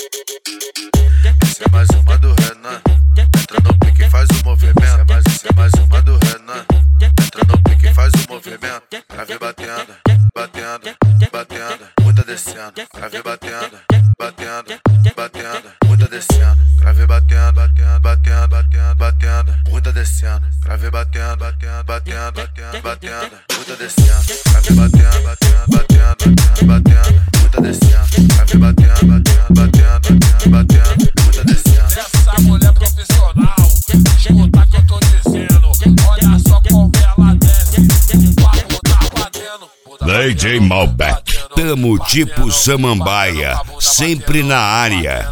Essa é mais uma do Renan. Entra no pique e faz o movimento. Essa é mais uma do Renan. Entra no pique e faz o movimento. Pra ver batendo, batendo, batendo, muita descendo. Pra ver batendo, batendo, batendo, muita descendo. Pra ver batendo, batendo, batendo, batendo, batendo, muita descendo. Pra ver batendo, batendo, batendo, batendo, batendo, muita descendo. Pra ver batendo, batendo, batendo, batendo, batendo, muita descendo. Pra ver batendo, batendo, batendo, batendo, batendo, muita descendo. Essa mulher profissional, escuta o que eu tô dizendo. Olha só como ela desce, o papo tá batendo. DJ Malbec, tamo tipo Samambaia, sempre na área.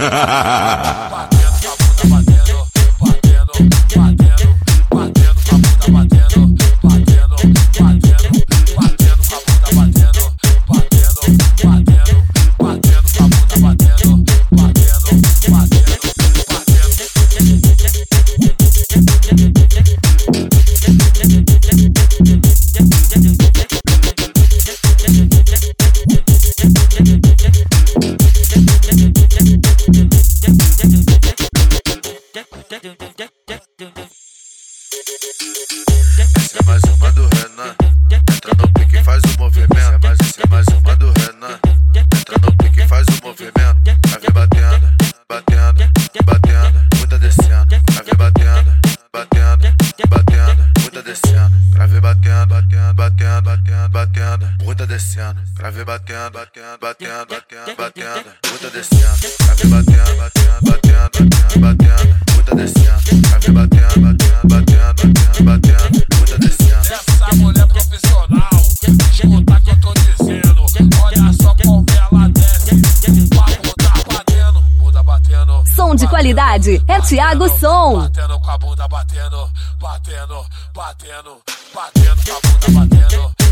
Essa é mais uma do Renan. Entra no pique e faz o movimento. Essa é mais uma do Renan. Entra no pique e faz o movimento. Pra ver batendo, batendo, batendo, muita descendo. Pra ver batendo, batendo, batendo, muita descendo. Pra ver batendo, batendo, batendo, batendo, batendo, muita descendo. Pra ver batendo, batendo, batendo, batendo, batendo, muita descendo. Pra ver batendo, batendo, batendo, batendo, batendo, muita descendo. Pra ver batendo, batendo, batendo, batendo, batendo, muita descendo. Essa mulher profissional, escuta o que eu tô dizendo. Olha só como ela desce, o papo tá batendo, bunda batendo. Som de qualidade é Thiago Som. Batendo com a bunda batendo, batendo, batendo, batendo com a bunda batendo.